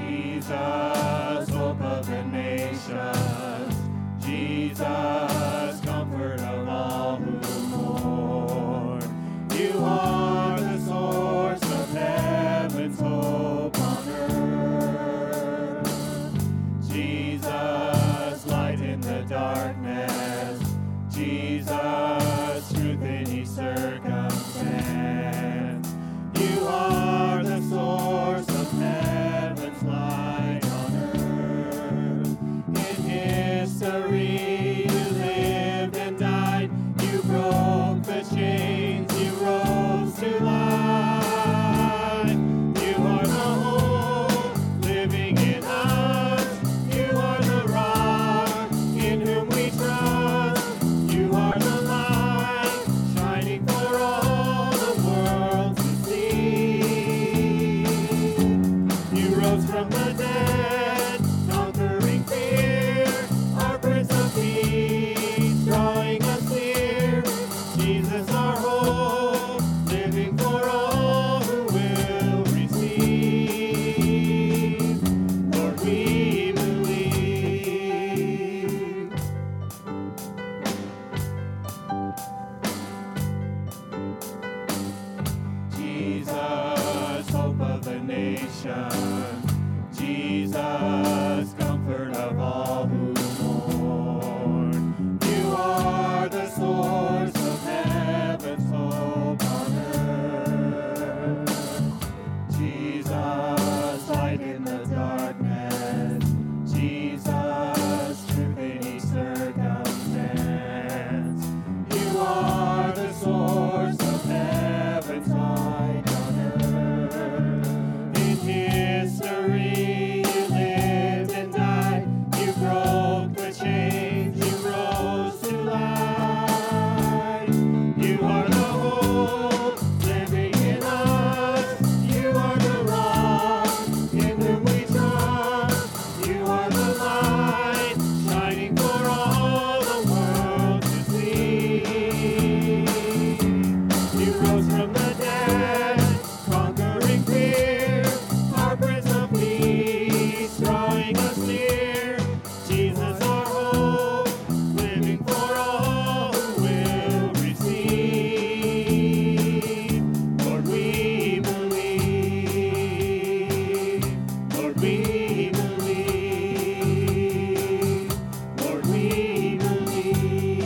Jesus, hope of the nations. Jesus, comfort of all who mourn. You are the source of heaven's hope on earth. Jesus, light in the darkness. Jesus, truth in each circumstance. You are the source of heaven's light on earth. In history, you lived and died. You broke the chains. You rose to life. You are the hope living in us. You are the rock in whom we trust. You are the light shining for all the world to see. You rose from the dead, conquering fear, our Prince of Peace, drawing us near. Jesus, our hope, living for all who will receive. Lord, we believe. Jesus, hope of the nation. Jesus, comfort of all who mourn. You are the source of heaven's hope on earth. Jesus, light in the darkness. Jesus, truth in each circumstance. You are the source of heaven's light on earth. In history, you lived and died. You broke the chains. You rose to life. You are the hope living in us. You are the rock in whom we trust. You are the light shining for all the world to see. You rose from the dead, conquering fear, our Prince of Peace, drawing us near. Jesus, our hope, living for all who will receive. Lord, we believe. Lord, we believe. Lord, we believe.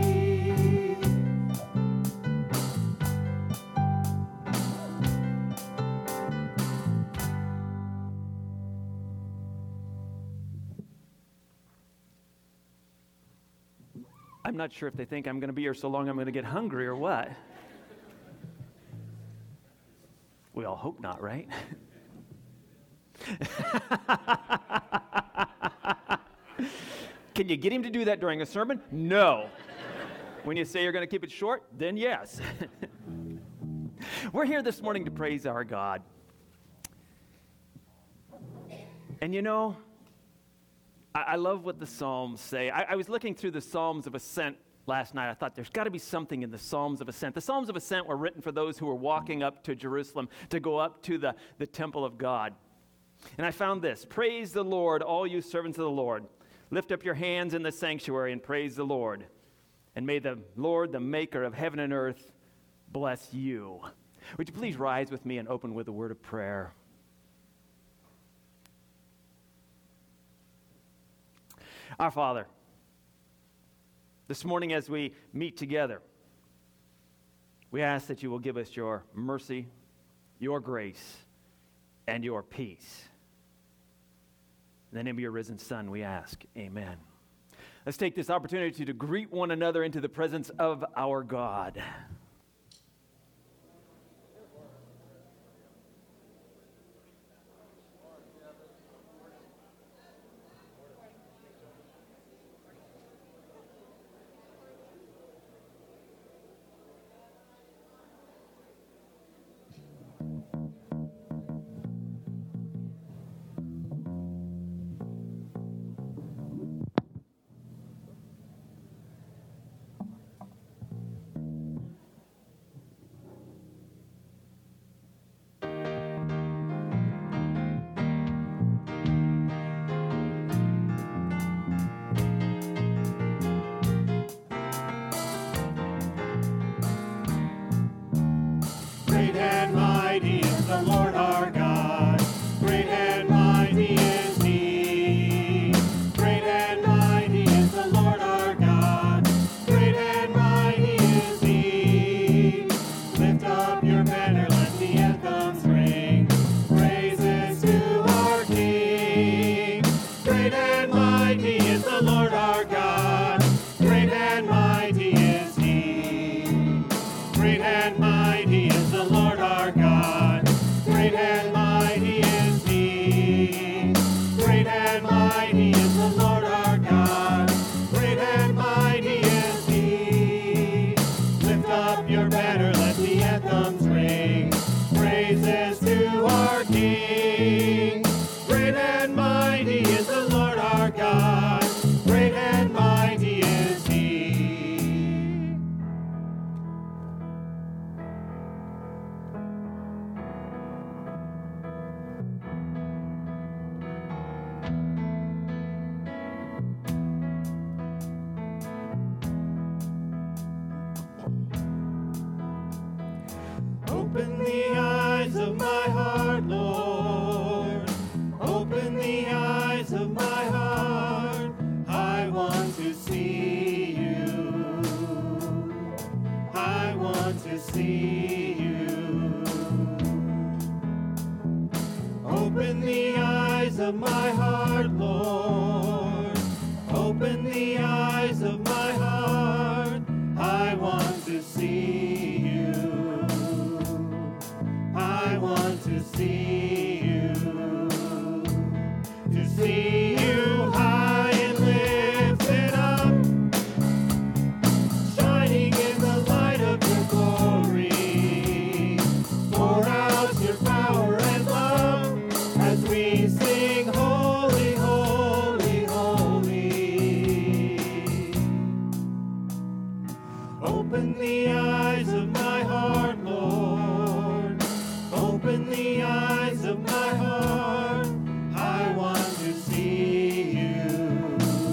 I'm not sure if they think I'm going to be here so long I'm going to get hungry or what. We all hope not, right? Can you get him to do that during a sermon? No. When you say you're going to keep it short, then yes. We're here this morning to praise our God. And you know, I love what the Psalms say. I was looking through the Psalms of Ascent last night. I thought there's got to be something in the Psalms of Ascent. The Psalms of Ascent were written for those who were walking up to Jerusalem to go up to the temple of God. And I found this: praise the Lord, all you servants of the Lord. Lift up your hands in the sanctuary and praise the Lord. And may the Lord, the maker of heaven and earth, bless you. Would you please rise with me and open with a word of prayer? Our Father, this morning as we meet together, we ask that you will give us your mercy, your grace, and your peace. In the name of your risen Son, we ask, amen. Let's take this opportunity to greet one another into the presence of our God. Open the eyes of my heart, Lord. Open the eyes of my heart. I want to see you. I want to see you. Open the eyes of my heart, Lord. Open the eyes of my heart. I want to see you. I want to see you. To see you high and lifted up, shining in the light of your glory. Pour out your power and love as we sing, holy, holy, holy. Open the eyes of my heart, Lord. Open the eyes of my heart. I want to see you.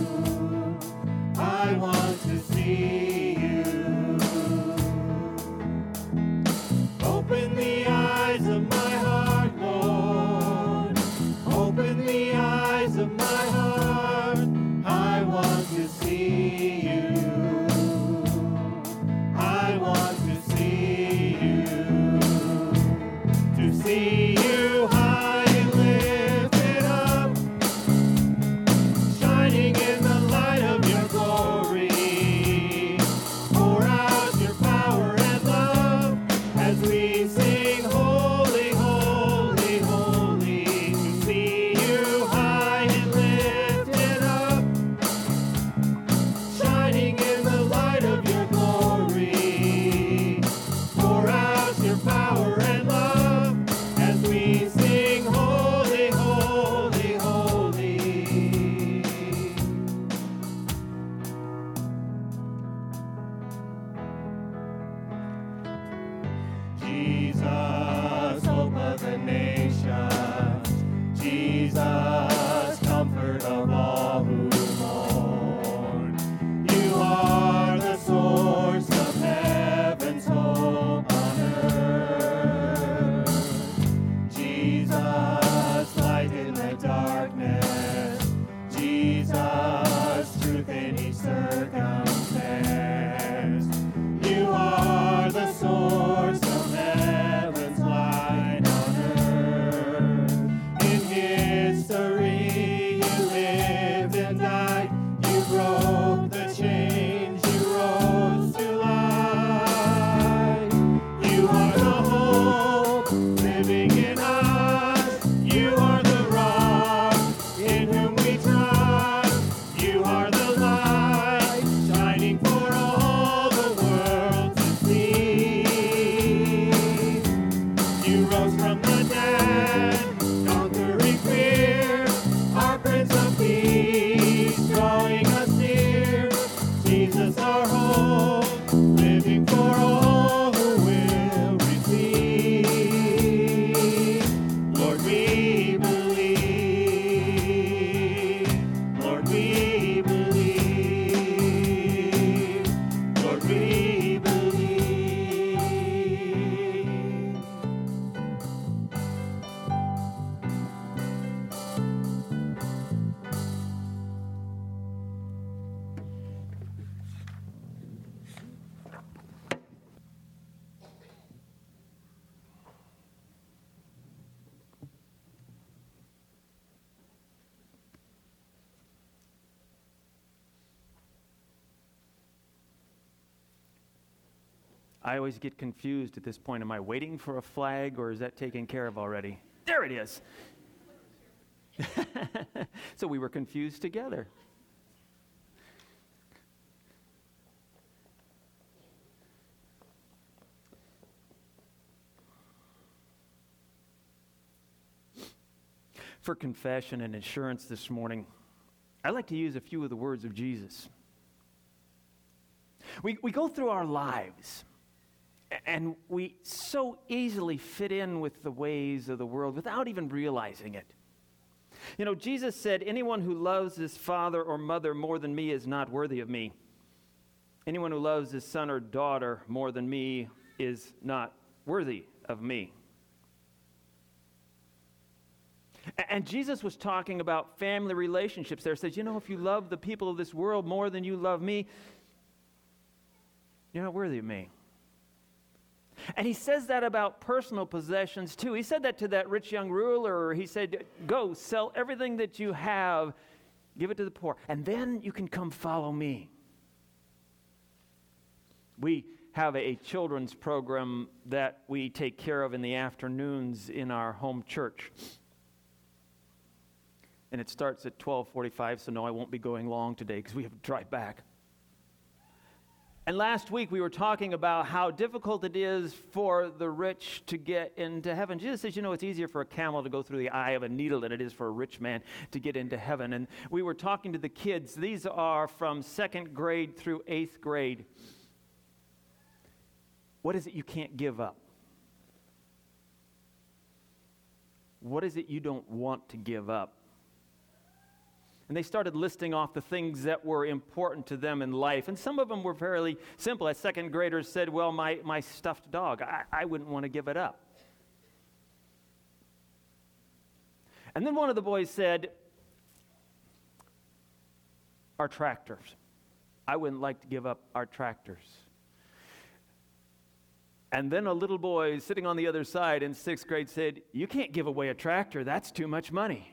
I want to see you. Open the eyes of my heart, Lord. Open the eyes of my heart. I want to see you. I want to see you. To see you high and lifted up, shining in the light of your glory. Pour out your power and love as we sing, holy, holy, holy. To see you high and lifted up, shining in the light of your glory. Pour out your power and love as we sing, holy, holy, holy. Jesus, hope of the nations. Jesus, comfort of all who mourn. You are the source of heaven's hope on earth. Jesus, light in the darkness. Jesus, truth in each circumstance. You are the source of heaven's light on earth. In history you lived and died. You broke the chains. You rose to life. You are the hope living in us. You are the rock in whom we trust. You are the light shining for all the world to see. You rose from the dead, conquering fear. Our Prince of Peace, drawing us near. Jesus, our hope, living for all who will receive. Lord, we believe. Lord, we believe. Lord, we believe. I always get confused at this point. Am I waiting for a flag, or is that taken care of already? There it is. So we were confused together. For confession and assurance this morning, I'd like to use a few of the words of Jesus. We go through our lives, and we so easily fit in with the ways of the world without even realizing it. You know, Jesus said, anyone who loves his father or mother more than me is not worthy of me. Anyone who loves his son or daughter more than me is not worthy of me. And Jesus was talking about family relationships there. He says, if you love the people of this world more than you love me, you're not worthy of me. And he says that about personal possessions too. He said that to that rich young ruler. He said, go, sell everything that you have, give it to the poor, and then you can come follow me. We have a children's program that we take care of in the afternoons in our home church. And it starts at 12:45, so no, I won't be going long today because we have to drive back. And last week we were talking about how difficult it is for the rich to get into heaven. Jesus says, it's easier for a camel to go through the eye of a needle than it is for a rich man to get into heaven. And we were talking to the kids. These are from 2nd grade through 8th grade. What is it you can't give up? What is it you don't want to give up? And they started listing off the things that were important to them in life. And some of them were fairly simple. As 2nd graders said, well, my stuffed dog, I wouldn't want to give it up. And then one of the boys said, our tractors. I wouldn't like to give up our tractors. And then a little boy sitting on the other side in 6th grade said, you can't give away a tractor. That's too much money.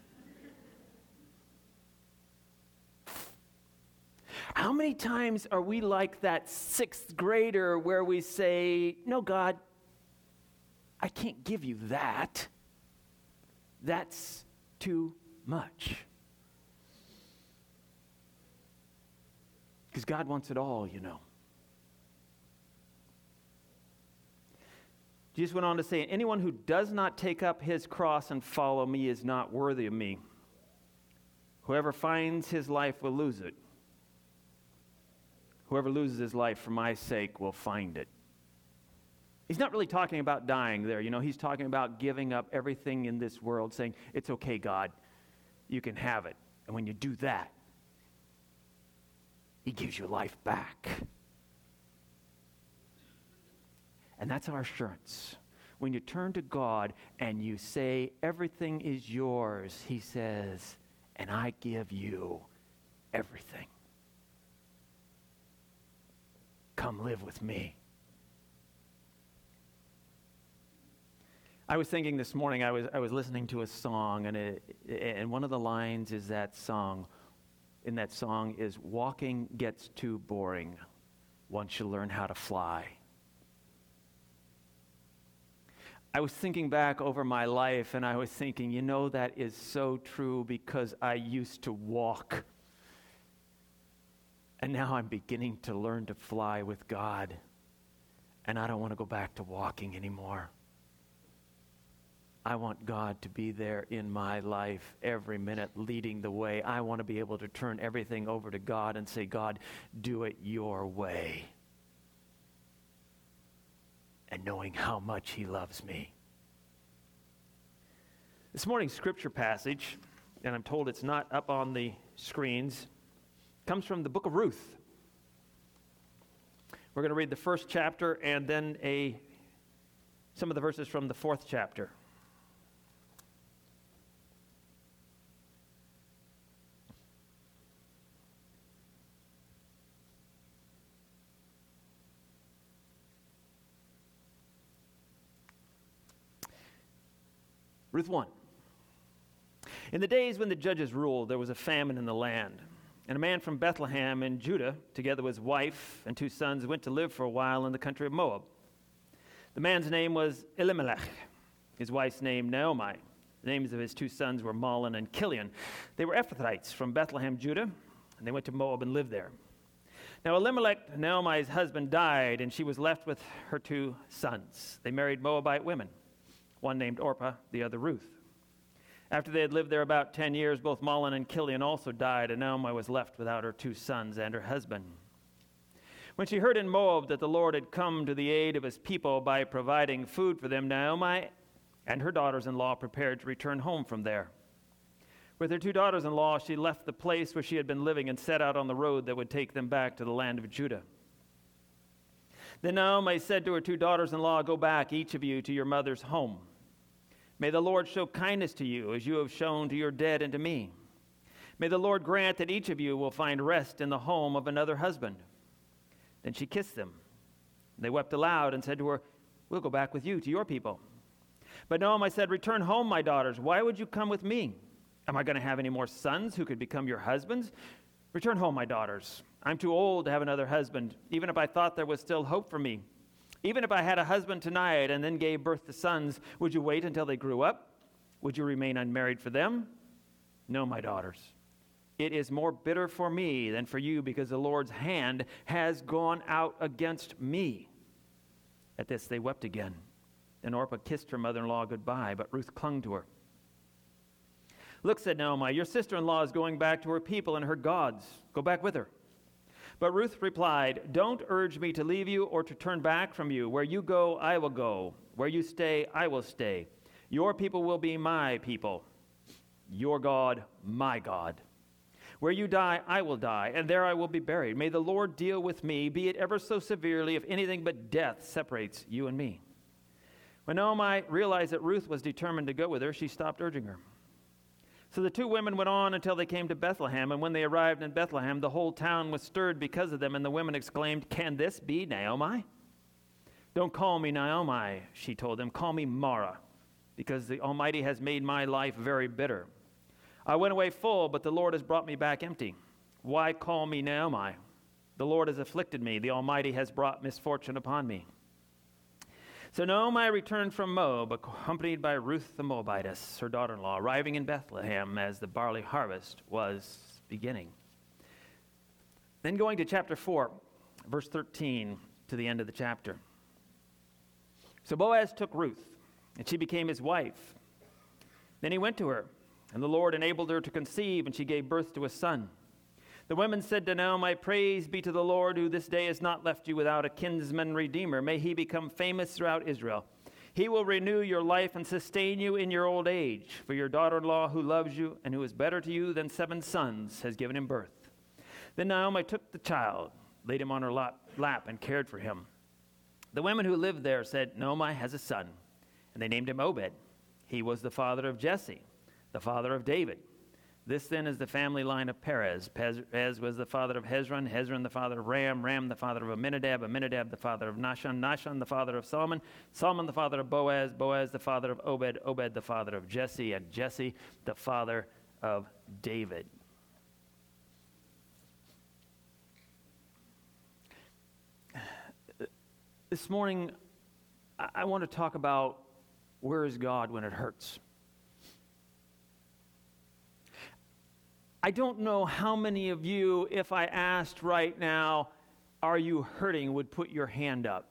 How many times are we like that 6th grader where we say, no, God, I can't give you that. That's too much. Because God wants it all, Jesus went on to say, anyone who does not take up his cross and follow me is not worthy of me. Whoever finds his life will lose it. Whoever loses his life for my sake will find it. He's not really talking about dying there. He's talking about giving up everything in this world, saying, it's okay, God, you can have it. And when you do that, he gives you life back. And that's our assurance. When you turn to God and you say, everything is yours, he says, and I give you everything. Come live with me. I was thinking this morning, I was listening to a song, and one of the lines is that song. In that song is, walking gets too boring once you learn how to fly. I was thinking back over my life, and I was thinking, that is so true because I used to walk. And now I'm beginning to learn to fly with God. And I don't want to go back to walking anymore. I want God to be there in my life every minute, leading the way. I want to be able to turn everything over to God and say, God, do it your way. And knowing how much he loves me. This morning's scripture passage, and I'm told it's not up on the screens, comes from the book of Ruth. We're going to read the 1st chapter and then some of the verses from the 4th chapter. Ruth 1. In the days when the judges ruled, there was a famine in the land. And a man from Bethlehem in Judah, together with his wife and 2 sons, went to live for a while in the country of Moab. The man's name was Elimelech, his wife's name Naomi. The names of his 2 sons were Mahlon and Chilion. They were Ephrathites from Bethlehem, Judah, and they went to Moab and lived there. Now Elimelech, Naomi's husband, died, and she was left with her 2 sons. They married Moabite women, one named Orpah, the other Ruth. After they had lived there about 10 years, both Mahlon and Chilion also died, and Naomi was left without her 2 sons and her husband. When she heard in Moab that the Lord had come to the aid of his people by providing food for them, Naomi and her daughters-in-law prepared to return home from there. With her 2 daughters-in-law, she left the place where she had been living and set out on the road that would take them back to the land of Judah. Then Naomi said to her 2 daughters-in-law, "Go back, each of you, to your mother's home. May the Lord show kindness to you, as you have shown to your dead and to me. May the Lord grant that each of you will find rest in the home of another husband." Then she kissed them. They wept aloud and said to her, "We'll go back with you to your people." But Naomi said, "Return home, my daughters. Why would you come with me? Am I going to have any more sons who could become your husbands? Return home, my daughters. I'm too old to have another husband, even if I thought there was still hope for me. Even if I had a husband tonight and then gave birth to sons, would you wait until they grew up? Would you remain unmarried for them? No, my daughters. It is more bitter for me than for you, because the Lord's hand has gone out against me." At this they wept again. Then Orpah kissed her mother-in-law goodbye, but Ruth clung to her. "Look," said Naomi, "your sister-in-law is going back to her people and her gods. Go back with her." But Ruth replied, "Don't urge me to leave you or to turn back from you. Where you go, I will go. Where you stay, I will stay. Your people will be my people. Your God, my God. Where you die, I will die, and there I will be buried. May the Lord deal with me, be it ever so severely, if anything but death separates you and me." When Naomi realized that Ruth was determined to go with her, she stopped urging her. So the 2 women went on until they came to Bethlehem, and when they arrived in Bethlehem, the whole town was stirred because of them, and the women exclaimed, "Can this be Naomi?" "Don't call me Naomi," she told them. "Call me Mara, because the Almighty has made my life very bitter. I went away full, but the Lord has brought me back empty. Why call me Naomi? The Lord has afflicted me. The Almighty has brought misfortune upon me." So Naomi returned from Moab, accompanied by Ruth the Moabitess, her daughter-in-law, arriving in Bethlehem as the barley harvest was beginning. Then going to chapter 4, verse 13, to the end of the chapter. So Boaz took Ruth, and she became his wife. Then he went to her, and the Lord enabled her to conceive, and she gave birth to a son. The women said to Naomi, "Praise be to the Lord, who this day has not left you without a kinsman redeemer. May he become famous throughout Israel. He will renew your life and sustain you in your old age. For your daughter-in-law, who loves you and who is better to you than 7 sons, has given him birth." Then Naomi took the child, laid him on her lap, and cared for him. The women who lived there said, "Naomi has a son," and they named him Obed. He was the father of Jesse, the father of David. This then is the family line of Perez. Perez was the father of Hezron, Hezron the father of Ram, Ram the father of Amminadab, Amminadab the father of Nahshon, Nahshon the father of Solomon, Solomon the father of Boaz, Boaz the father of Obed, Obed the father of Jesse, and Jesse the father of David. This morning, I want to talk about where is God when it hurts. I don't know how many of you, if I asked right now, "Are you hurting?" would put your hand up.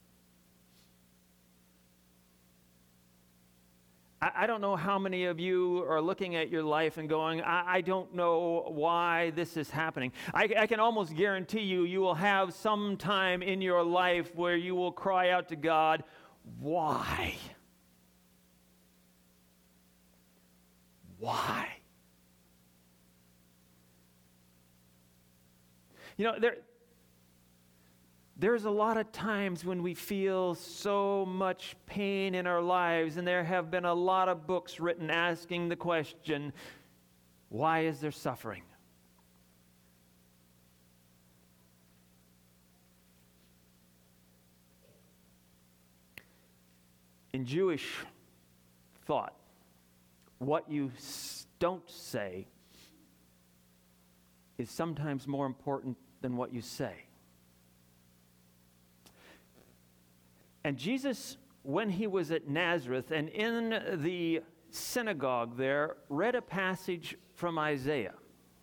I don't know how many of you are looking at your life and going, I don't know why this is happening. I can almost guarantee you will have some time in your life where you will cry out to God, "Why? Why?" You know, there's a lot of times when we feel so much pain in our lives, and there have been a lot of books written asking the question, why is there suffering? In Jewish thought, what you don't say is sometimes more important than what you say. And Jesus, when he was at Nazareth and in the synagogue there, read a passage from Isaiah.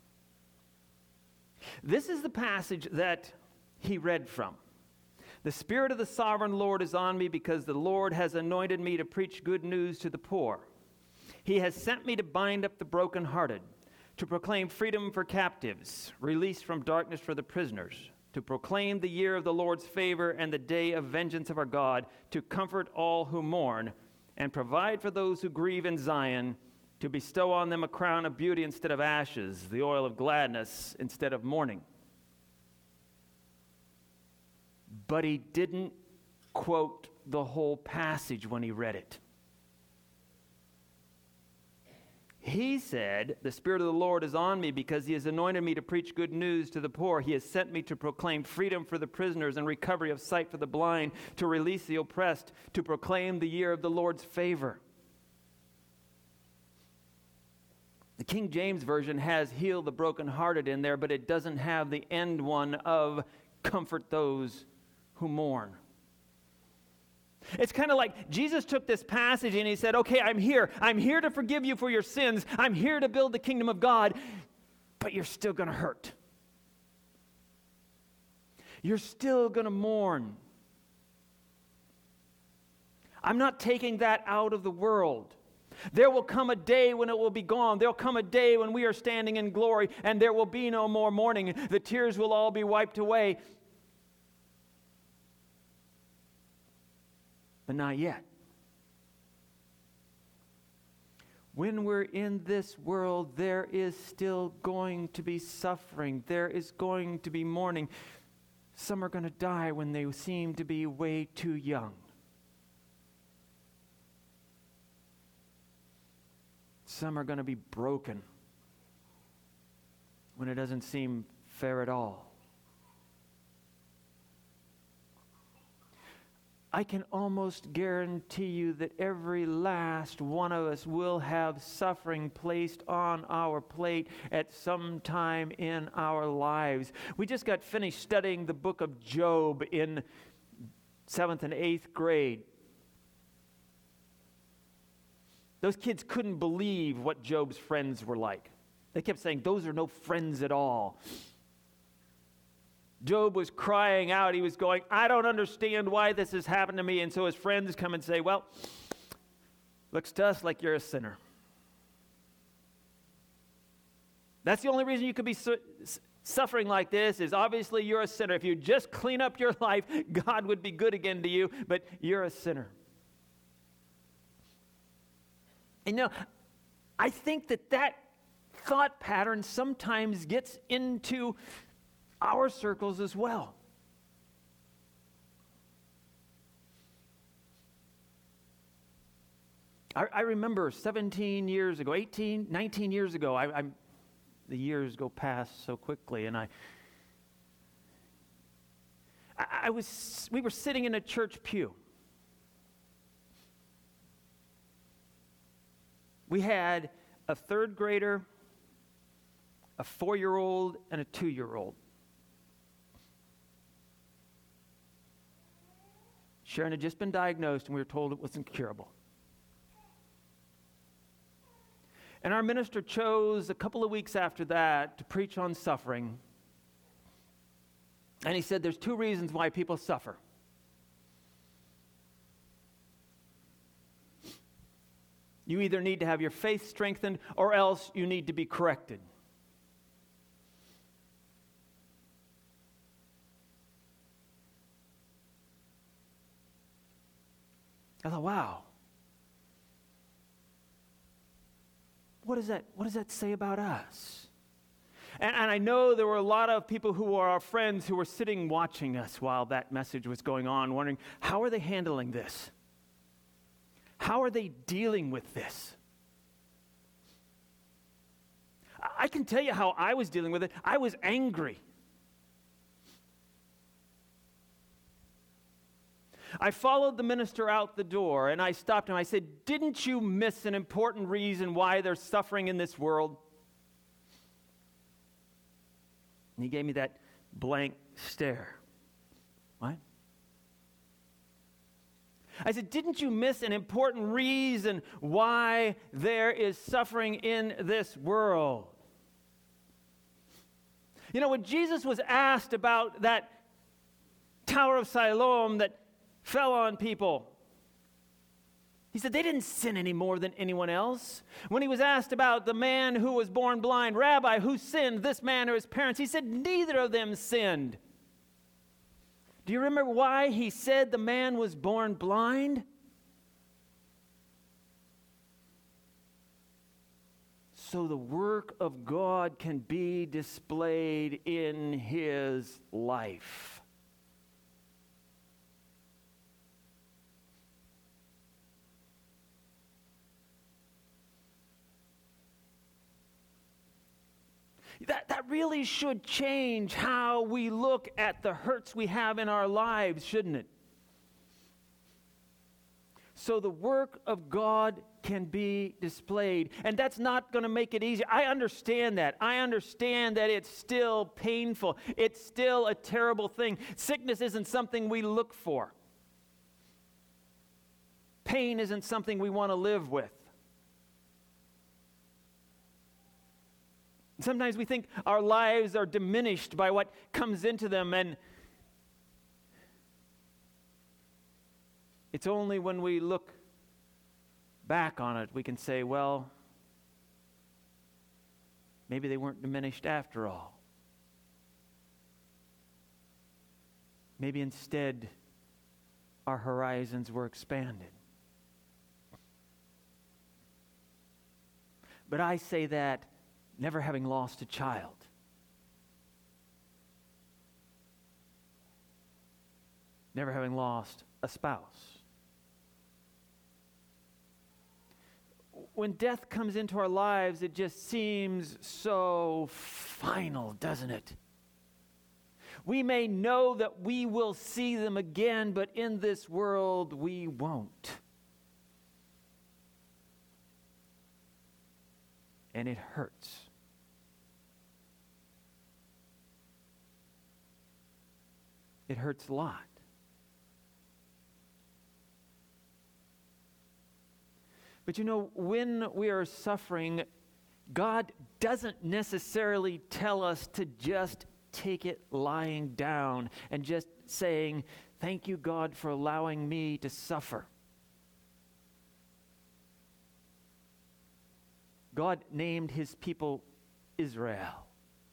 This is the passage that he read from. "The Spirit of the Sovereign Lord is on me, because the Lord has anointed me to preach good news to the poor. He has sent me to bind up the brokenhearted, to proclaim freedom for captives, release from darkness for the prisoners, to proclaim the year of the Lord's favor and the day of vengeance of our God, to comfort all who mourn, and provide for those who grieve in Zion, to bestow on them a crown of beauty instead of ashes, the oil of gladness instead of mourning." but he didn't quote the whole passage when he read it. He said, "The Spirit of the Lord is on me because he has anointed me to preach good news to the poor. He has sent me to proclaim freedom for the prisoners and recovery of sight for the blind, to release the oppressed, to proclaim the year of the Lord's favor." The King James Version has "heal the brokenhearted" in there, but it doesn't have the end one of "comfort those who mourn." It's kind of like Jesus took this passage and he said, okay, I'm here to forgive you for your sins. I'm here to build the kingdom of God, but you're still going to hurt. You're still going to mourn. I'm not taking that out of the world. There will come a day when it will be gone. There'll come a day when we are standing in glory and there will be no more mourning. The tears will all be wiped away. But not yet. When we're in this world, there is still going to be suffering. There is going to be mourning. Some are going to die when they seem to be way too young. Some are going to be broken when it doesn't seem fair at all. I can almost guarantee you that every last one of us will have suffering placed on our plate at some time in our lives. We just got finished studying the book of Job in 7th and 8th grade. Those kids couldn't believe what Job's friends were like. They kept saying, "Those are no friends at all." Job was crying out. He was going, "I don't understand why this has happened to me." And so his friends come and say, "Well, looks to us like you're a sinner. That's the only reason you could be suffering like this is obviously you're a sinner. If you just clean up your life, God would be good again to you, but you're a sinner." And I think that thought pattern sometimes gets into our circles as well. I remember 17 years ago, 18, 19 years ago, the years go past so quickly, and we were sitting in a church pew. We had a 3rd grader, a 4-year-old, and a 2-year-old. Sharon had just been diagnosed, and we were told it was incurable. And our minister chose a couple of weeks after that to preach on suffering. And he said there's 2 reasons why people suffer. You either need to have your faith strengthened or else you need to be corrected. I thought, wow. What does that say about us? And I know there were a lot of people who are our friends who were sitting watching us while that message was going on, wondering, how are they handling this? How are they dealing with this? I can tell you how I was dealing with it. I was angry. I followed the minister out the door, and I stopped him. I said, "Didn't you miss an important reason why there's suffering in this world?" And he gave me that blank stare. What? I said, "Didn't you miss an important reason why there is suffering in this world?" When Jesus was asked about that Tower of Siloam that fell on people, he said they didn't sin any more than anyone else. When he was asked about the man who was born blind, "Rabbi, who sinned, this man or his parents?" he said neither of them sinned. Do you remember why he said the man was born blind? So the work of God can be displayed in his life. That really should change how we look at the hurts we have in our lives, shouldn't it? So the work of God can be displayed. And that's not going to make it easy. I understand that. I understand that it's still painful. It's still a terrible thing. Sickness isn't something we look for. Pain isn't something we want to live with. Sometimes we think our lives are diminished by what comes into them, and it's only when we look back on it we can say, well, maybe they weren't diminished after all. Maybe instead our horizons were expanded. But I say that never having lost a child. Never having lost a spouse. When death comes into our lives, it just seems so final, doesn't it? We may know that we will see them again, but in this world we won't. And it hurts. It hurts a lot. But you know, when we are suffering, God doesn't necessarily tell us to just take it lying down and just saying, "Thank you, God, for allowing me to suffer." God named his people Israel.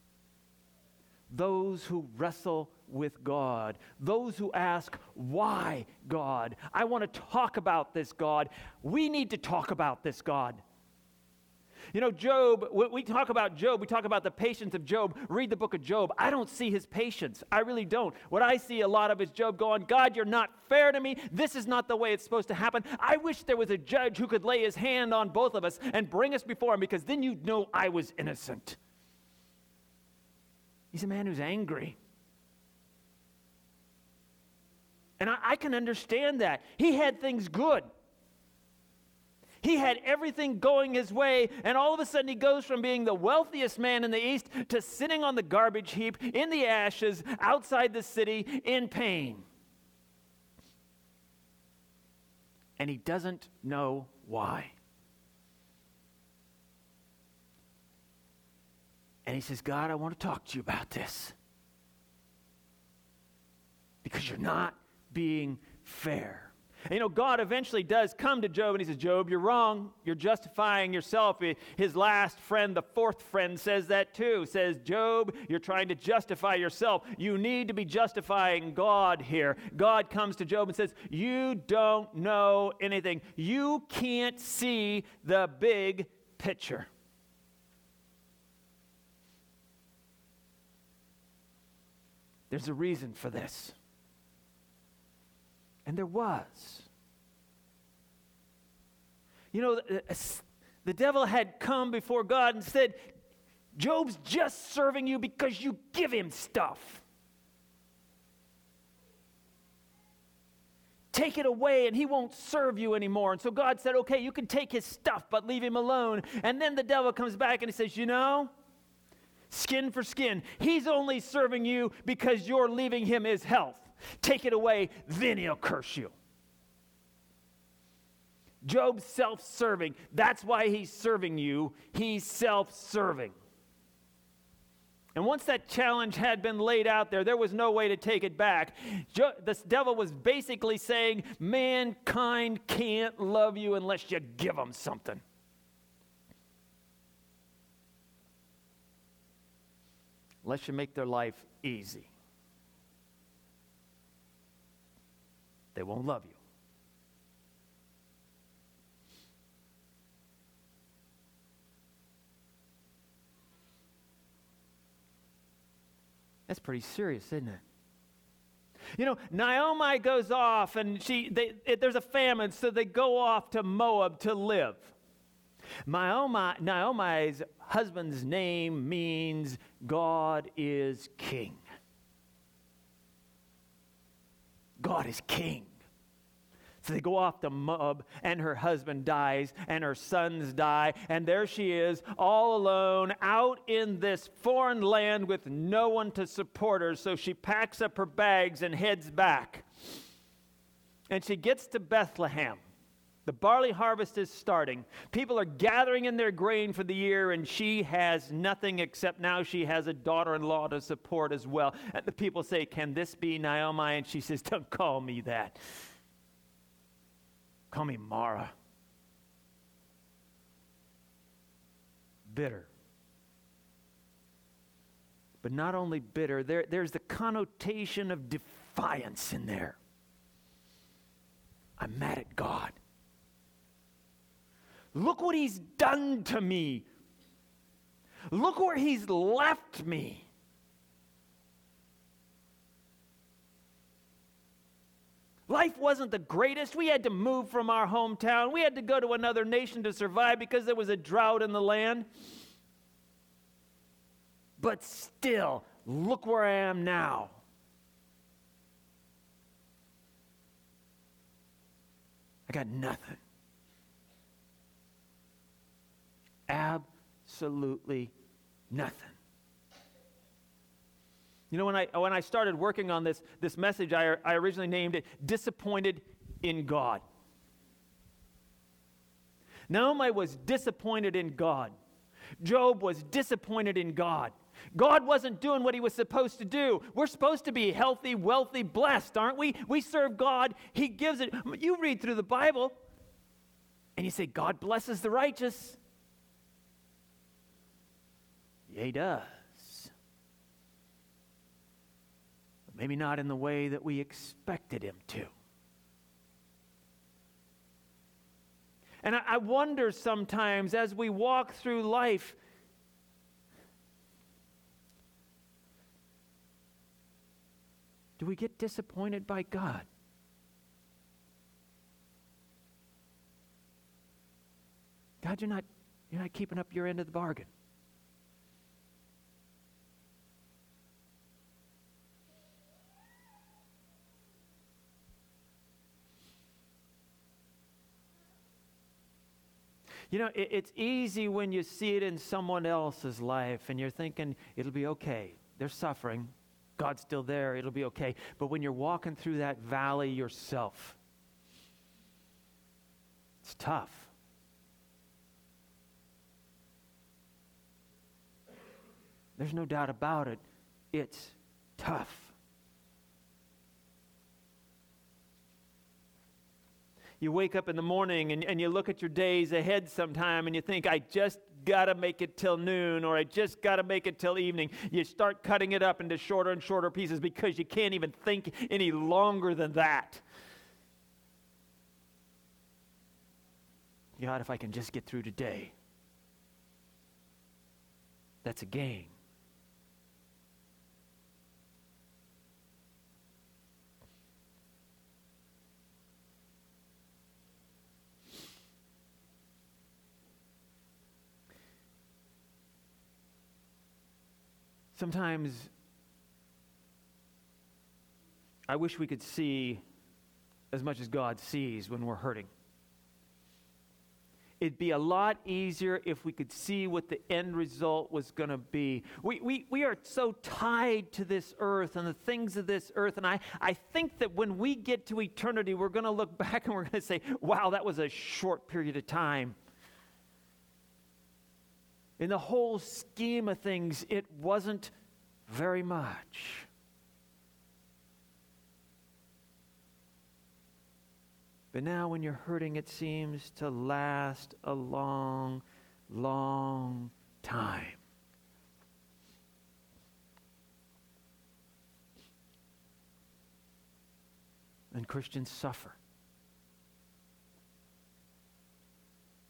Those who wrestle with God. Those who ask, why, God? I want to talk about this, God. We need to talk about this, God. You know, Job, when we talk about Job, we talk about the patience of Job. Read the book of Job. I don't see his patience. I really don't. What I see a lot of is Job going, God, you're not fair to me. This is not the way it's supposed to happen. I wish there was a judge who could lay his hand on both of us and bring us before him, because then you'd know I was innocent. He's a man who's angry. And I can understand that. He had things good. He had everything going his way, and all of a sudden he goes from being the wealthiest man in the East to sitting on the garbage heap in the ashes outside the city in pain. And he doesn't know why. And he says, God, I want to talk to you about this. Because you're not being fair. And you know, God eventually does come to Job and he says, Job, you're wrong. You're justifying yourself. His last friend, the fourth friend, says that too. Says, Job, you're trying to justify yourself. You need to be justifying God here. God comes to Job and says, you don't know anything. You can't see the big picture. There's a reason for this. And there was. You know, the devil had come before God and said, Job's just serving you because you give him stuff. Take it away and he won't serve you anymore. And so God said, okay, you can take his stuff, but leave him alone. And then the devil comes back and he says, you know, skin for skin. He's only serving you because you're leaving him his health. Take it away, then he'll curse you. Job's self-serving. That's why he's serving you. He's self-serving. And once that challenge had been laid out there was no way to take it back. The devil was basically saying, mankind can't love you unless you give them something. Unless you make their life easy. They won't love you. That's pretty serious, isn't it? You know, Naomi goes off and there's a famine, so they go off to Moab to live. Naomi's husband's name means God is king. God is king. So they go off to Moab, and her husband dies, and her sons die, and there she is, all alone, out in this foreign land with no one to support her. So she packs up her bags and heads back. And she gets to Bethlehem. The barley harvest is starting. People are gathering in their grain for the year, and she has nothing except now she has a daughter-in-law to support as well. And the people say, "Can this be Naomi?" And she says, "Don't call me that. Call me Mara." Bitter. But not only bitter, there's the connotation of defiance in there. I'm mad at God. Look what he's done to me. Look where he's left me. Life wasn't the greatest. We had to move from our hometown. We had to go to another nation to survive because there was a drought in the land. But still, look where I am now. I got nothing. Absolutely nothing. You know, when I started working on this message, I originally named it Disappointed in God. Naomi was disappointed in God. Job was disappointed in God. God wasn't doing what he was supposed to do. We're supposed to be healthy, wealthy, blessed, aren't we? We serve God. He gives it. You read through the Bible, and you say, God blesses the righteous. Yeah, he does. But maybe not in the way that we expected him to. And I wonder sometimes as we walk through life, do we get disappointed by God? God, you're not keeping up your end of the bargain. You know, it's easy when you see it in someone else's life and you're thinking, it'll be okay. They're suffering. God's still there. It'll be okay. But when you're walking through that valley yourself, it's tough. There's no doubt about it. It's tough. You wake up in the morning and you look at your days ahead sometime and you think, I just got to make it till noon, or I just got to make it till evening. You start cutting it up into shorter and shorter pieces because you can't even think any longer than that. God, if I can just get through today, that's a gain. Sometimes I wish we could see as much as God sees when we're hurting. It'd be a lot easier if we could see what the end result was going to be. We are so tied to this earth and the things of this earth, and I think that when we get to eternity, we're going to look back and we're going to say, wow, that was a short period of time. In the whole scheme of things, it wasn't very much. But now when you're hurting, it seems to last a long, long time. And Christians suffer.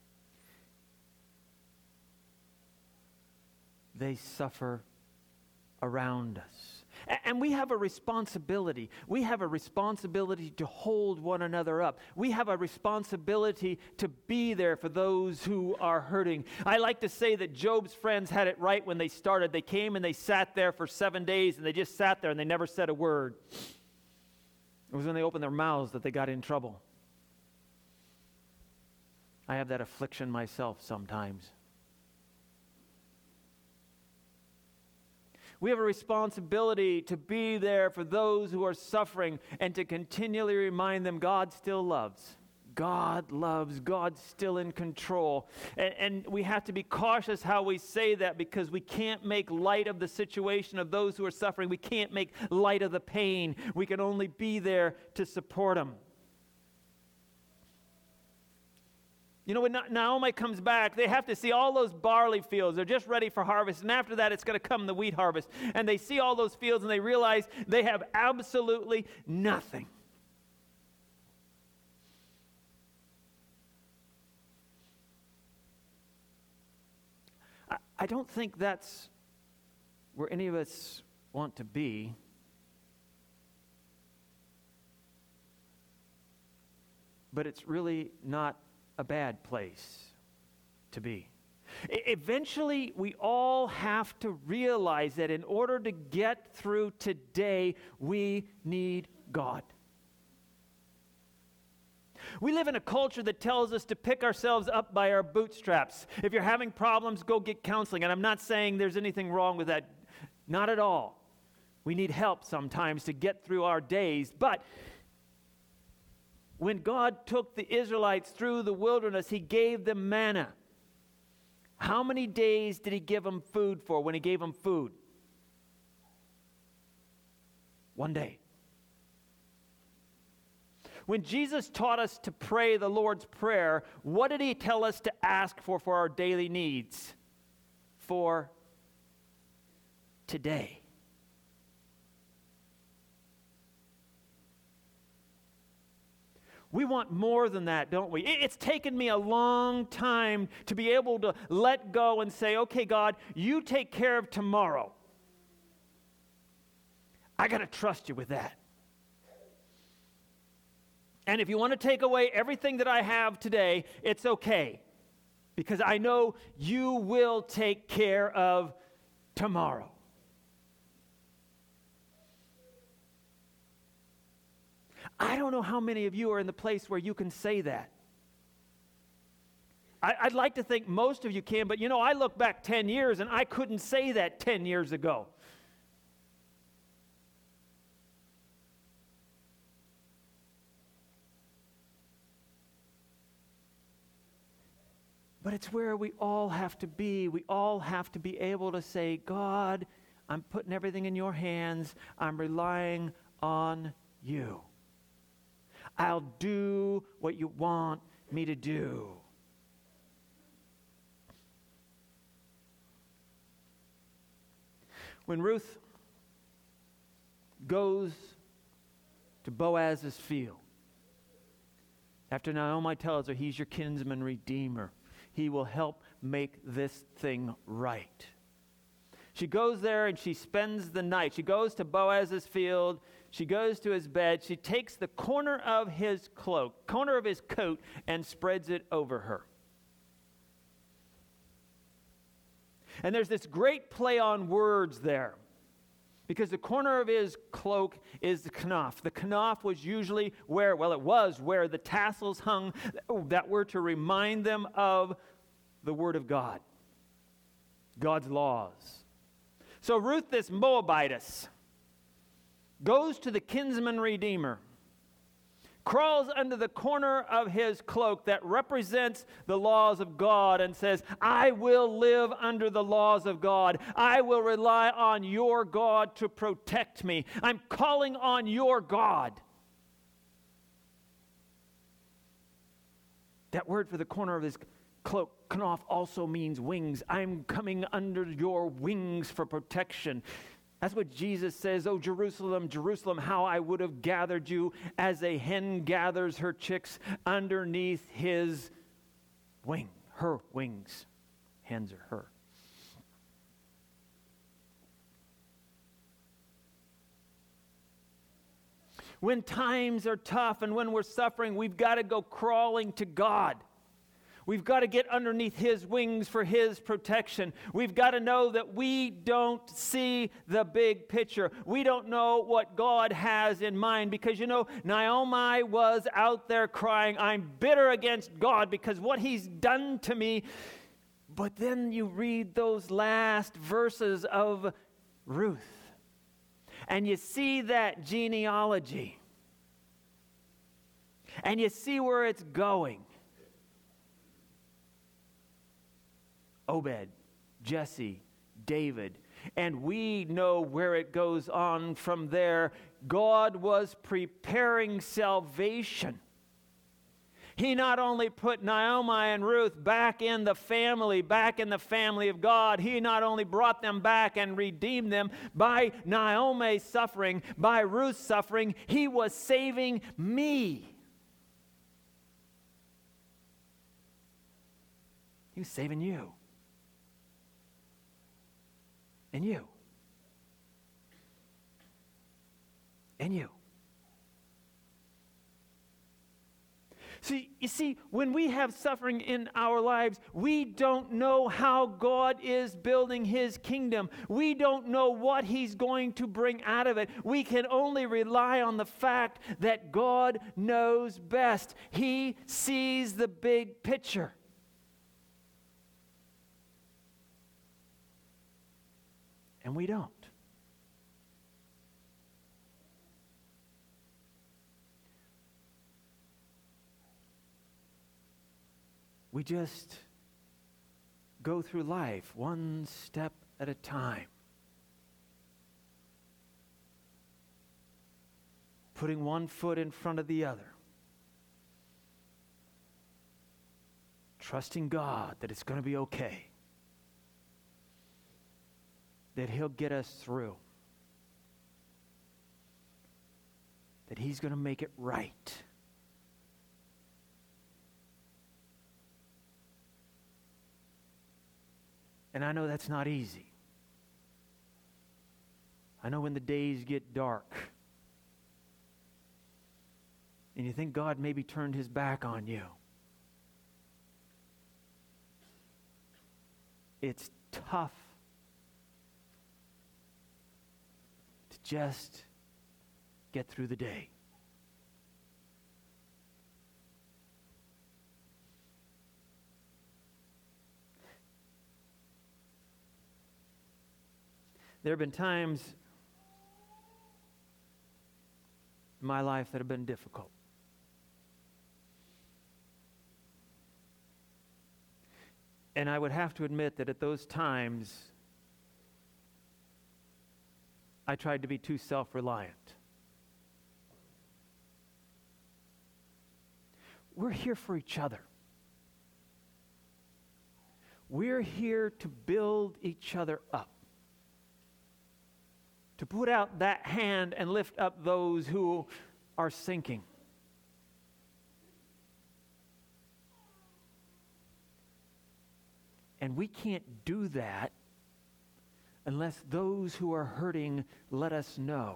They suffer around us. And we have a responsibility. We have a responsibility to hold one another up. We have a responsibility to be there for those who are hurting. I like to say that Job's friends had it right when they started. They came and they sat there for 7 days, and they just sat there and they never said a word. It was when they opened their mouths that they got in trouble. I have that affliction myself sometimes. We have a responsibility to be there for those who are suffering and to continually remind them God still loves. God loves. God's still in control. And we have to be cautious how we say that, because we can't make light of the situation of those who are suffering. We can't make light of the pain. We can only be there to support them. You know, when Naomi comes back, they have to see all those barley fields. They're just ready for harvest. And after that, it's going to come the wheat harvest. And they see all those fields and they realize they have absolutely nothing. I don't think that's where any of us want to be. But it's really not a bad place to be. Eventually, we all have to realize that in order to get through today, we need God. We live in a culture that tells us to pick ourselves up by our bootstraps. If you're having problems, go get counseling. And I'm not saying there's anything wrong with that. Not at all. We need help sometimes to get through our days. But when God took the Israelites through the wilderness, He gave them manna. How many days did He give them food for when He gave them food? 1 day. When Jesus taught us to pray the Lord's Prayer, what did He tell us to ask for our daily needs? For today. We want more than that, don't we? It's taken me a long time to be able to let go and say, okay, God, you take care of tomorrow. I got to trust you with that. And if you want to take away everything that I have today, it's okay. Because I know you will take care of tomorrow. I don't know how many of you are in the place where you can say that. I'd like to think most of you can, but you know, I look back 10 years and I couldn't say that 10 years ago. But it's where we all have to be. We all have to be able to say, God, I'm putting everything in your hands. I'm relying on you. I'll do what you want me to do. When Ruth goes to Boaz's field, after Naomi tells her he's your kinsman redeemer, he will help make this thing right. She goes there and she spends the night. She goes to Boaz's field. She goes to his bed. She takes the corner of his coat, and spreads it over her. And there's this great play on words there. Because the corner of his cloak is the kanaf. The kanaf was usually where the tassels hung that were to remind them of the Word of God, God's laws. So Ruth, this Moabitess, goes to the kinsman redeemer, crawls under the corner of his cloak that represents the laws of God and says, I will live under the laws of God. I will rely on your God to protect me. I'm calling on your God. That word for the corner of his cloak, kanaf, also means wings. I'm coming under your wings for protection. That's what Jesus says, oh, Jerusalem, Jerusalem, how I would have gathered you as a hen gathers her chicks underneath his wing, her wings. Hens are her. When times are tough and when we're suffering, we've got to go crawling to God. We've got to get underneath His wings for His protection. We've got to know that we don't see the big picture. We don't know what God has in mind because, Naomi was out there crying, I'm bitter against God because what He's done to me. But then you read those last verses of Ruth, and you see that genealogy, and you see where it's going. Obed, Jesse, David, and we know where it goes on from there. God was preparing salvation. He not only put Naomi and Ruth back in the family of God, He not only brought them back and redeemed them by Naomi's suffering, by Ruth's suffering, He was saving me. He was saving you. And you. And you. So you see, when we have suffering in our lives, we don't know how God is building His kingdom. We don't know what He's going to bring out of it. We can only rely on the fact that God knows best. He sees the big picture. And we don't. We just go through life one step at a time, putting one foot in front of the other, trusting God that it's going to be okay, that He'll get us through, that He's going to make it right. And I know that's not easy. I know when the days get dark and you think God maybe turned His back on you. It's tough to just get through the day. There have been times in my life that have been difficult. And I would have to admit that at those times, I tried to be too self-reliant. We're here for each other. We're here to build each other up, to put out that hand and lift up those who are sinking. And we can't do that unless those who are hurting let us know.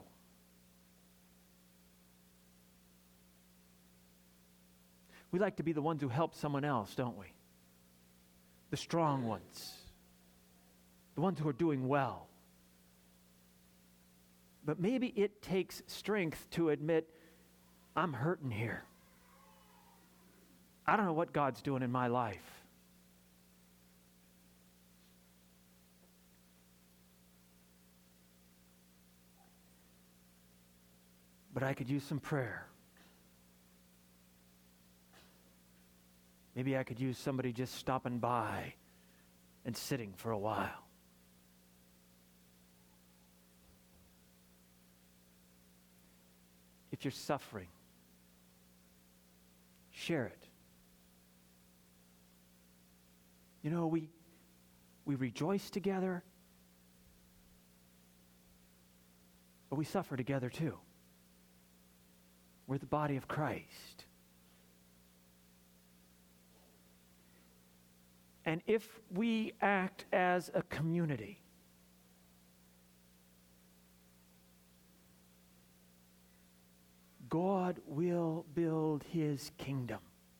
We like to be the ones who help someone else, don't we? The strong ones, the ones who are doing well. But maybe it takes strength to admit, I'm hurting here. I don't know what God's doing in my life. But I could use some prayer. Maybe I could use somebody just stopping by and sitting for a while. If you're suffering, share it. You know, we rejoice together, but we suffer together too. We're the body of Christ. And if we act as a community, God will build his kingdom.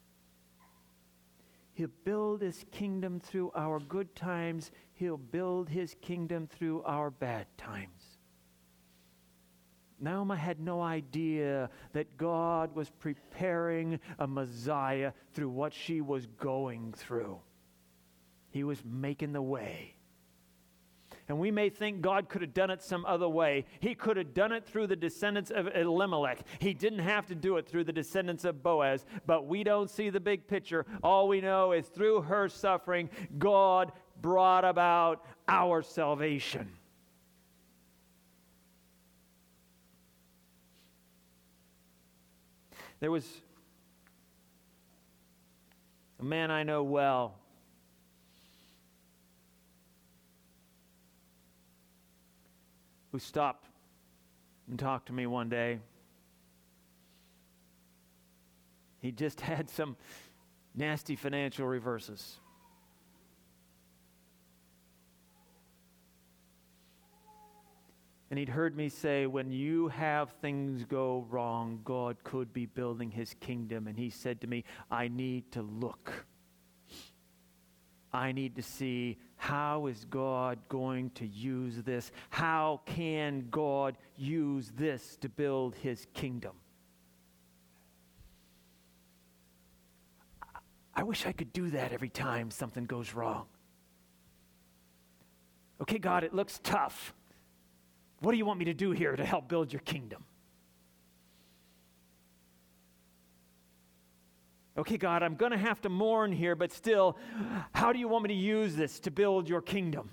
He'll build his kingdom through our good times. He'll build his kingdom through our bad times. Naomi had no idea that God was preparing a Messiah through what she was going through. He was making the way. And we may think God could have done it some other way. He could have done it through the descendants of Elimelech. He didn't have to do it through the descendants of Boaz. But we don't see the big picture. All we know is through her suffering, God brought about our salvation. There was a man I know well who stopped and talked to me one day. He just had some nasty financial reverses. And he'd heard me say, when you have things go wrong, God could be building his kingdom. And he said to me, I need to look. I need to see, how is God going to use this? How can God use this to build his kingdom? I wish I could do that every time something goes wrong. Okay, God, it looks tough. What do you want me to do here to help build your kingdom? Okay, God, I'm going to have to mourn here, but still, how do you want me to use this to build your kingdom?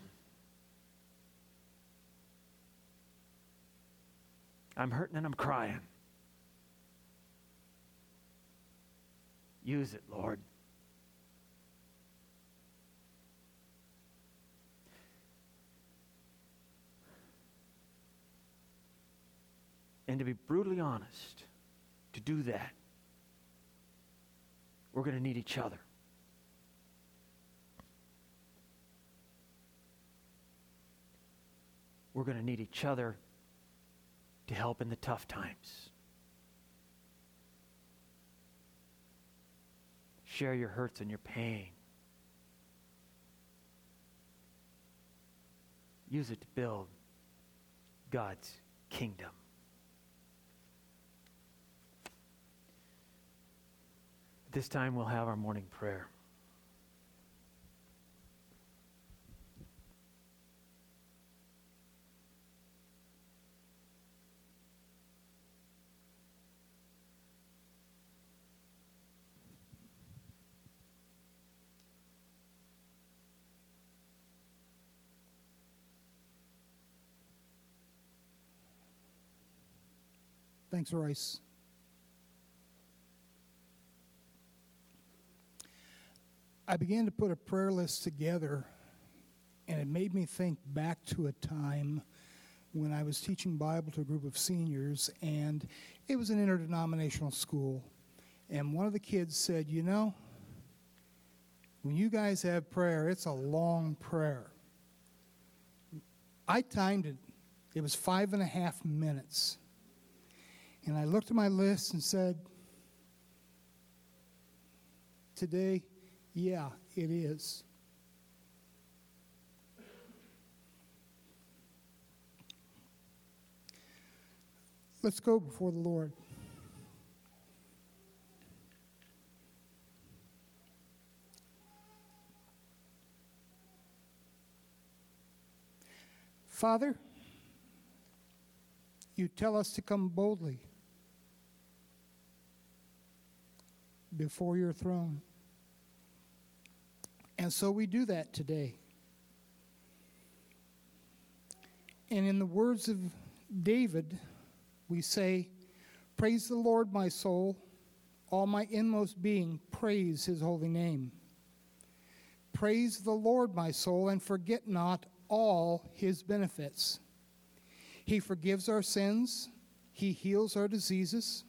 I'm hurting and I'm crying. Use it, Lord. And to be brutally honest, to do that, we're going to need each other. We're going to need each other to help in the tough times. Share your hurts and your pain. Use it to build God's kingdom. This time we'll have our morning prayer. Thanks, Royce. I began to put a prayer list together, and it made me think back to a time when I was teaching Bible to a group of seniors, and it was an interdenominational school. And one of the kids said, you know, when you guys have prayer, it's a long prayer. I timed it. It was 5.5 minutes. And I looked at my list and said, today, yeah, it is. Let's go before the Lord. Father, you tell us to come boldly before your throne. And so we do that today. And in the words of David, we say, praise the Lord, my soul, all my inmost being, praise his holy name. Praise the Lord, my soul, and forget not all his benefits. He forgives our sins. He heals our diseases.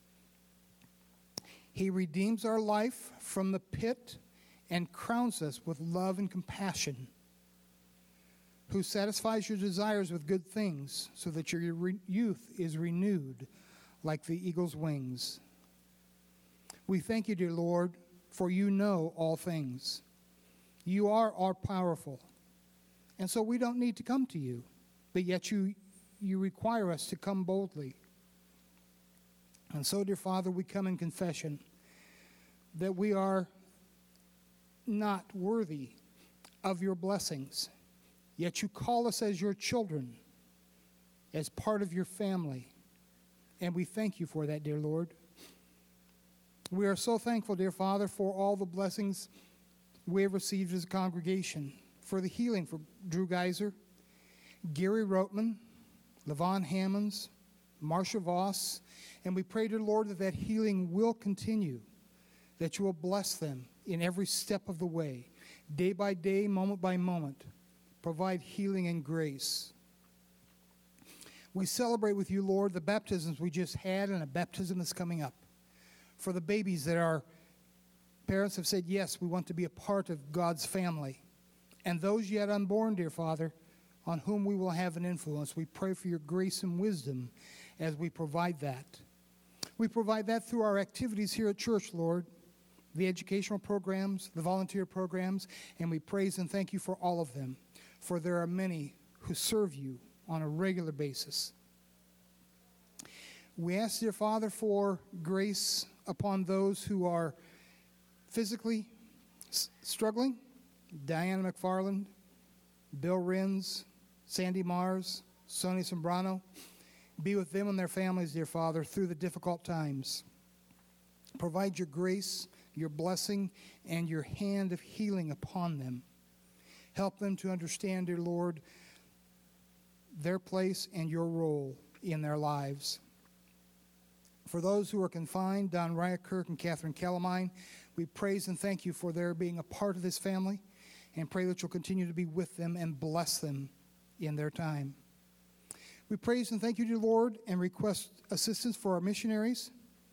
He redeems our life from the pit and crowns us with love and compassion, who satisfies your desires with good things so that your youth is renewed like the eagle's wings. We thank you, dear Lord, for you know all things. You are all powerful. And so we don't need to come to you, but yet you require us to come boldly. And so, dear Father, we come in confession that we are not worthy of your blessings, yet you call us as your children, as part of your family. And we thank you for that, dear Lord. We are so thankful, dear Father, for all the blessings we have received as a congregation, for the healing for Drew Geiser, Gary Rotman, Levon Hammonds, Marcia Voss, and we pray, dear Lord, that that healing will continue, that you will bless them in every step of the way, day by day, moment by moment. Provide healing and grace. We celebrate with you, Lord, the baptisms we just had and a baptism that's coming up. For the babies that our parents have said, yes, we want to be a part of God's family. And those yet unborn, dear Father, on whom we will have an influence. We pray for your grace and wisdom as we provide that. We provide that through our activities here at church, Lord, the educational programs, the volunteer programs, and we praise and thank you for all of them, for there are many who serve you on a regular basis. We ask, dear Father, for grace upon those who are physically struggling. Diana McFarland, Bill Rins, Sandy Mars, Sonia Sombrano. Be with them and their families, dear Father, through the difficult times. Provide your grace, your blessing, and your hand of healing upon them. Help them to understand, dear Lord, their place and your role in their lives. For those who are confined, Don Ryakirk and Catherine Calamine, we praise and thank you for their being a part of this family, and pray that you'll continue to be with them and bless them in their time. We praise and thank you, dear Lord, and request assistance for our missionaries,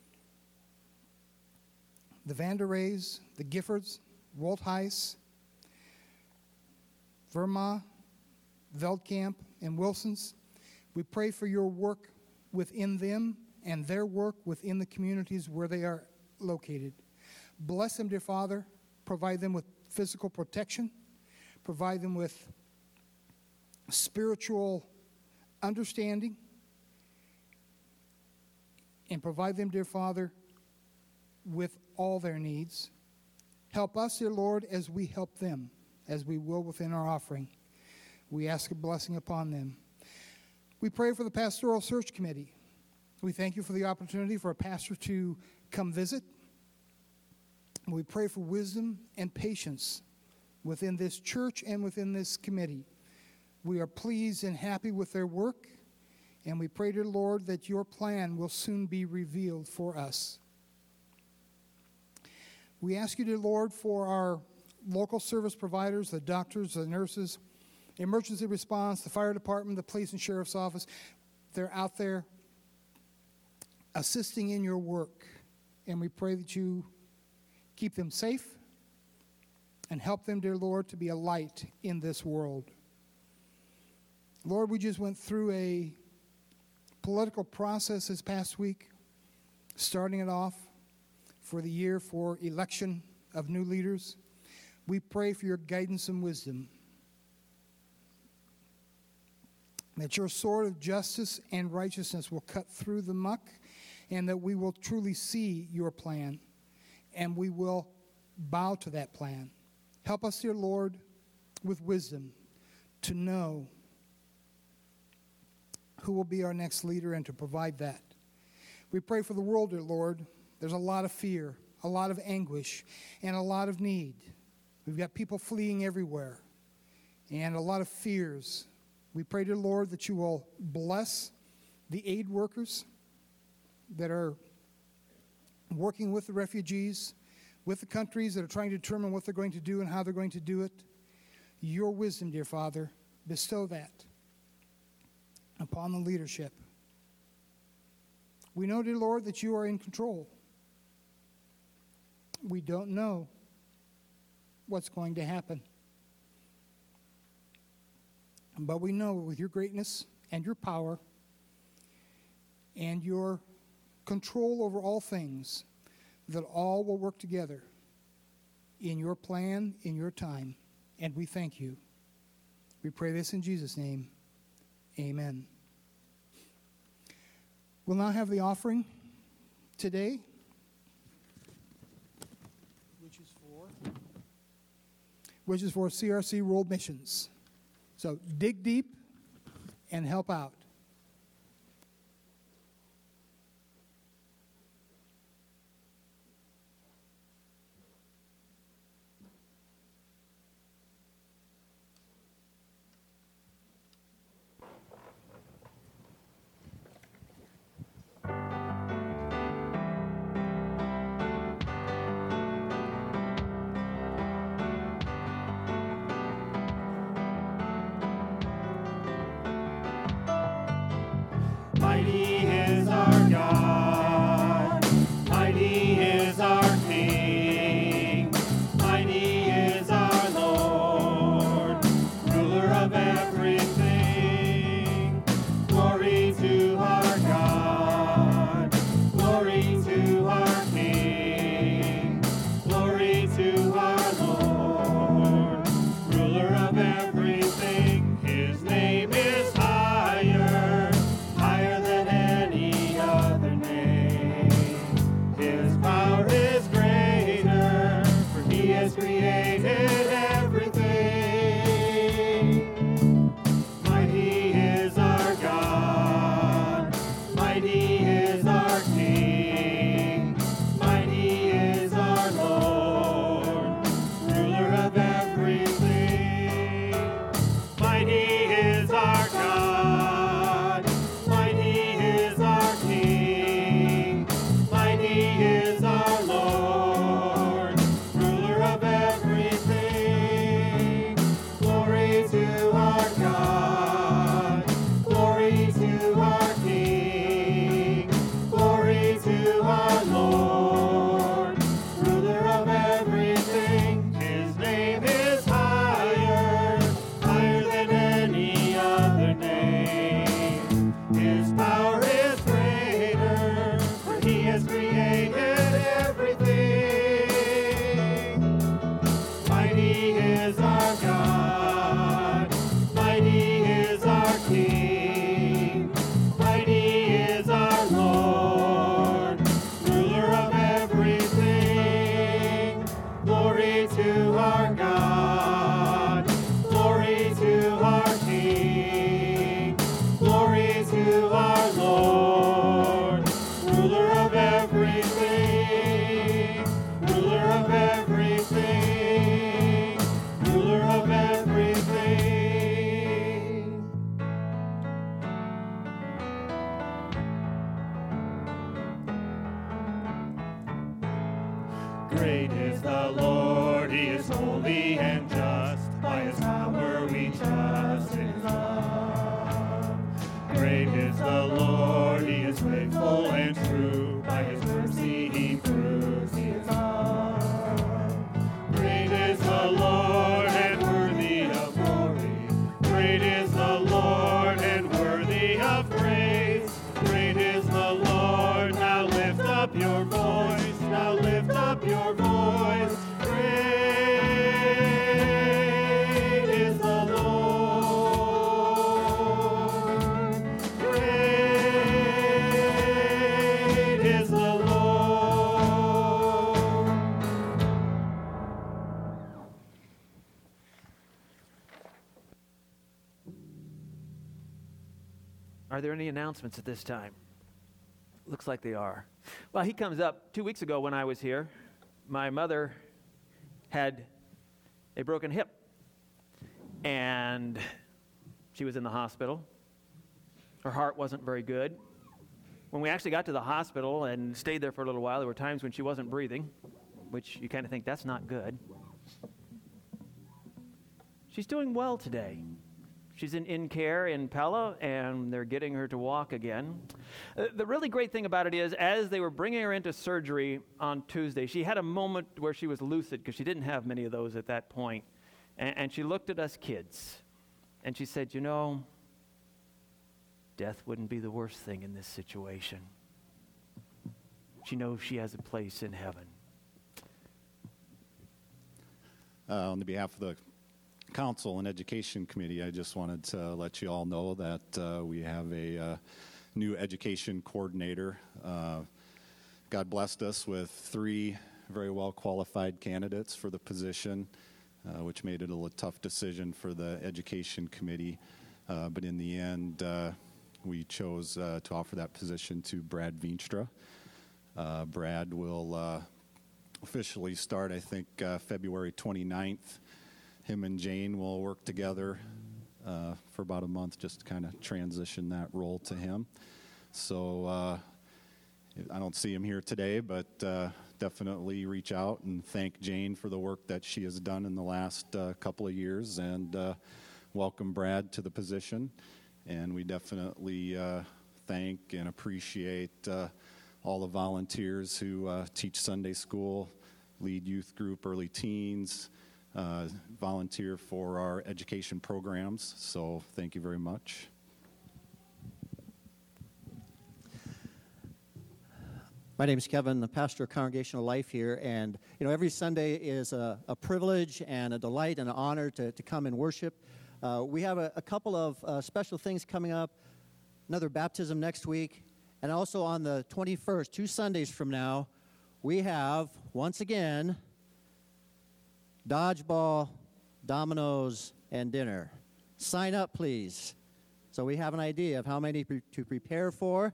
the Vander Rays, the Giffords, Walt Heiss, Verma, Veldkamp, and Wilsons. We pray for your work within them and their work within the communities where they are located. Bless them, dear Father. Provide them with physical protection. Provide them with spiritual understanding. And provide them, dear Father, with all their needs. Help us, dear Lord, as we help them, as we will within our offering. We ask a blessing upon them. We pray for the Pastoral Search Committee. We thank you for the opportunity for a pastor to come visit. We pray for wisdom and patience within this church and within this committee. We are pleased and happy with their work, and we pray, dear Lord, that your plan will soon be revealed for us. We ask you, dear Lord, for our local service providers, the doctors, the nurses, emergency response, the fire department, the police and sheriff's office. They're out there assisting in your work, and we pray that you keep them safe and help them, dear Lord, to be a light in this world. Lord, we just went through a political process this past week, starting it off for the year for election of new leaders. We pray for your guidance and wisdom, that your sword of justice and righteousness will cut through the muck, and that we will truly see your plan, and we will bow to that plan. Help us, dear Lord, with wisdom to know who will be our next leader and to provide that. We pray for the world, dear Lord. There's a lot of fear, a lot of anguish, and a lot of need. We've got people fleeing everywhere and a lot of fears. We pray, dear Lord, that you will bless the aid workers that are working with the refugees, with the countries that are trying to determine what they're going to do and how they're going to do it. Your wisdom, dear Father, bestow that upon the leadership. We know, dear Lord, that you are in control. We don't know what's going to happen. But we know with your greatness and your power and your control over all things, that all will work together in your plan, in your time. And we thank you. We pray this in Jesus' name. Amen. We'll now have the offering today, which is for CRC World Missions. So dig deep and help out. Mighty is our God, mighty is our King, mighty is our Lord, ruler of everything. Glory to our God, glory to our King, glory to our Lord, ruler of everything. His name is higher, higher than any other name. His power is greater, for he has created everything. Mighty is our God, mighty is our King, mighty is our Lord, ruler of everything. Mighty is our God, mighty is our King, mighty is our Lord, ruler of everything. Glory to our God, glory to our King, glory to our Lord, ruler of everything. His name is higher, higher than any other name. His power is greater, for he has created everything. Mighty is our God, mighty is our King, mighty is our Lord, ruler of everything. Glory to our God, glory to our King, glory to our Lord, ruler of everything, ruler of everything, ruler of everything. Great is the Lord, he is holy and just. By his power we trust in his love. Great is the Lord, he is faithful and true. By his mercy he proves his love. Great is the Lord and worthy of glory. Great is the Lord and worthy of praise. Great is the Lord, now lift up your voice, now lift up your voice. Great is the Lord. Great is the Lord. Are there any announcements at this time? Looks like they are. Well, he comes up 2 weeks ago when I was here. My mother had a broken hip, and she was in the hospital. Her heart wasn't very good. When we actually got to the hospital and stayed there for a little while, there were times when she wasn't breathing, which you kind of think that's not good. She's doing well today. She's in care in Pella, and they're getting her to walk again. The really great thing about it is, as they were bringing her into surgery on Tuesday, she had a moment where she was lucid, because she didn't have many of those at that point. And she looked at us kids, and she said, you know, death wouldn't be the worst thing in this situation. she knows she has a place in heaven. On the behalf of the Council and Education Committee, I just wanted to let you all know that we have a new education coordinator. God blessed us with 3 very well qualified candidates for the position, which made it a little tough decision for the Education Committee. But in the end, we chose to offer that position to Brad Veenstra. Brad will officially start, I think, February 29th. Him and Jane will work together for about a month just to kind of transition that role to him. So I don't see him here today, but definitely reach out and thank Jane for the work that she has done in the last couple of years, and welcome Brad to the position. And we definitely thank and appreciate all the volunteers who teach Sunday school, lead youth group, early teens, volunteer for our education programs. So thank you very much. My name is Kevin, the pastor of Congregational Life here, and every Sunday is a privilege and a delight and an honor to come and worship. We have a couple of special things coming up, another baptism next week, and also on the 21st, 2 Sundays from now, we have, once again, dodgeball, dominoes, and dinner. Sign up, please, so we have an idea of how many to prepare for.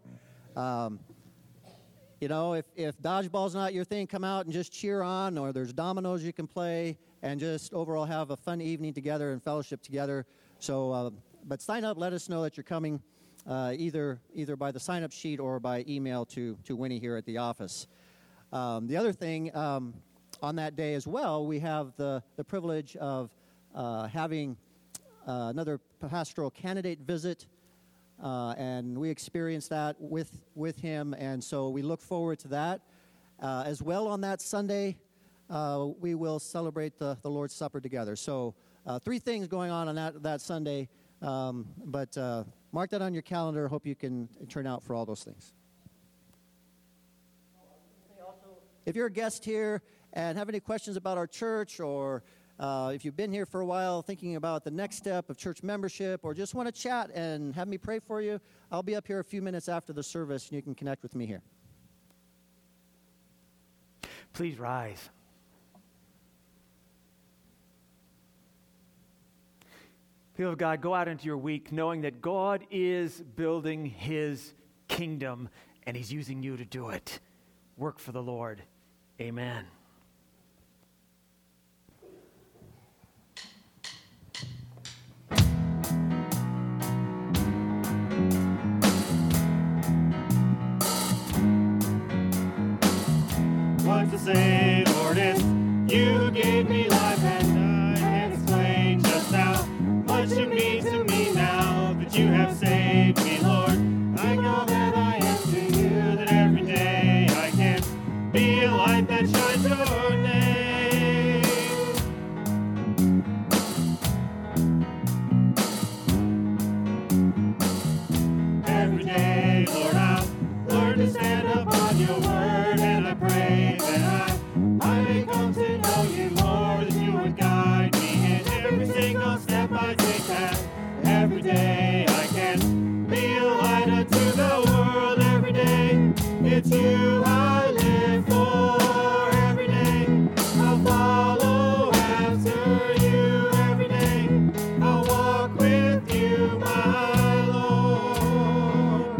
If dodgeball's not your thing, come out and just cheer on, or there's dominoes you can play, and just overall have a fun evening together and fellowship together. So, but sign up, let us know that you're coming, either by the sign-up sheet or by email to Winnie here at the office. The other thing, on that day as well, we have the privilege of having another pastoral candidate visit, and we experienced that with him, and so we look forward to that. As well, on that Sunday, we will celebrate the Lord's Supper together. So 3 things going on that Sunday, but mark that on your calendar. Hope you can turn out for all those things. If you're a guest here and have any questions about our church, or if you've been here for a while thinking about the next step of church membership, or just want to chat and have me pray for you, I'll be up here a few minutes after the service, and you can connect with me here. Please rise. People of God, go out into your week knowing that God is building his kingdom, and he's using you to do it. Work for the Lord. Amen. What to say, Lord, it's you who gave me life, and I can't explain just how much you mean to me now that you have saved me, Lord. I know that I am to you, that every day I can be a light that shines your name. Every day, Lord, I'll learn to stand up on your word, and I pray that I may come to know you more, that you would guide me in every single step I take, that every day I can be a light unto the world. Every day it's you I live for. Every day I'll follow after you. Every day I'll walk with you, my Lord.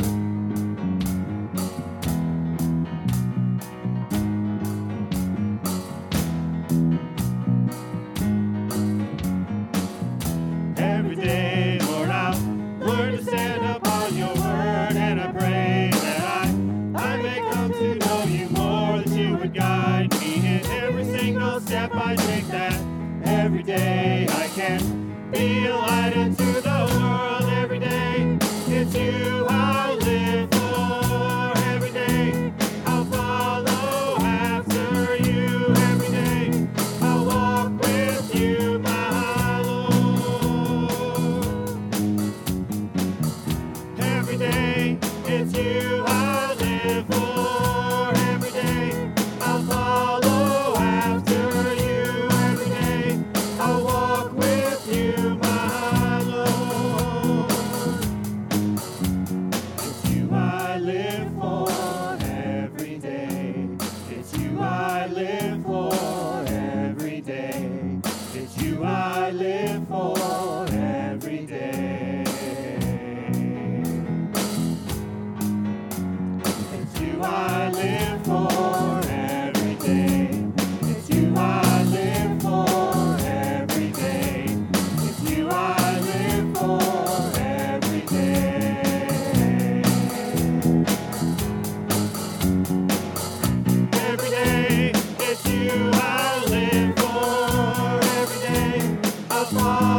Every day, Lord, I'll learn to stand up on your word, and I pray that I may come to know you more, that you would guide me in every single step I take, that every day I can be a light into the world. Every day it's you I live for. Every day I'll follow after you. Every day I'll walk with you, my Lord. Every day it's you I live for. Every I live for every day. It's you I live for every day. It's you I live for every day. It's you I live for every day. Every day, it's you I live for every day.